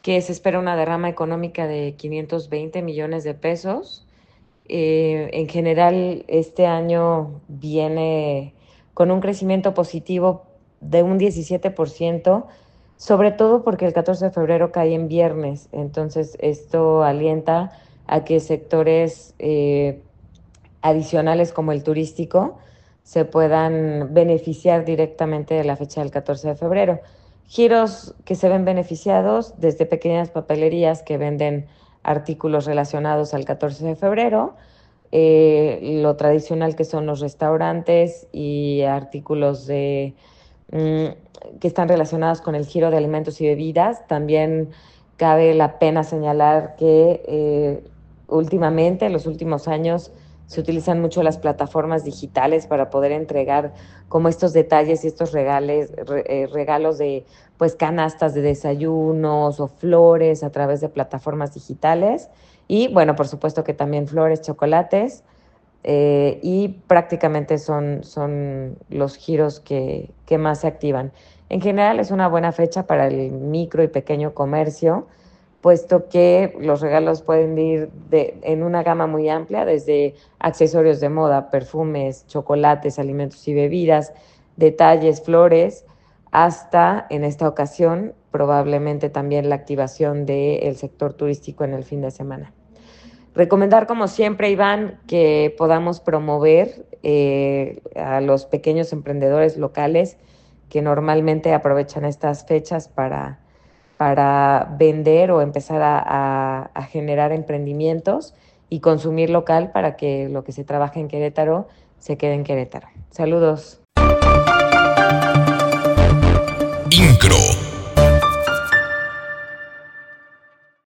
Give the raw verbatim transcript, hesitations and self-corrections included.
que se espera una derrama económica de quinientos veinte millones de pesos. Eh, en general, este año viene con un crecimiento positivo de un diecisiete por ciento, sobre todo porque el catorce de febrero cae en viernes. Entonces, esto alienta a que sectores eh, adicionales como el turístico se puedan beneficiar directamente de la fecha del catorce de febrero. Giros que se ven beneficiados desde pequeñas papelerías que venden artículos relacionados al catorce de febrero, eh, lo tradicional que son los restaurantes y artículos de, mm, que están relacionados con el giro de alimentos y bebidas. También cabe la pena señalar que eh, últimamente, en los últimos años, se utilizan mucho las plataformas digitales para poder entregar como estos detalles y estos regales, re, eh, regalos de pues canastas de desayunos o flores a través de plataformas digitales. Y bueno, por supuesto que también flores, chocolates, eh, y prácticamente son, son los giros que, que más se activan. En general es una buena fecha para el micro y pequeño comercio, puesto que los regalos pueden ir de, en una gama muy amplia, desde accesorios de moda, perfumes, chocolates, alimentos y bebidas, detalles, flores, hasta en esta ocasión probablemente también la activación del sector turístico en el fin de semana. Recomendar, como siempre, Iván, que podamos promover eh, a los pequeños emprendedores locales que normalmente aprovechan estas fechas para, para vender o empezar a, a, a generar emprendimientos y consumir local para que lo que se trabaja en Querétaro se quede en Querétaro. Saludos.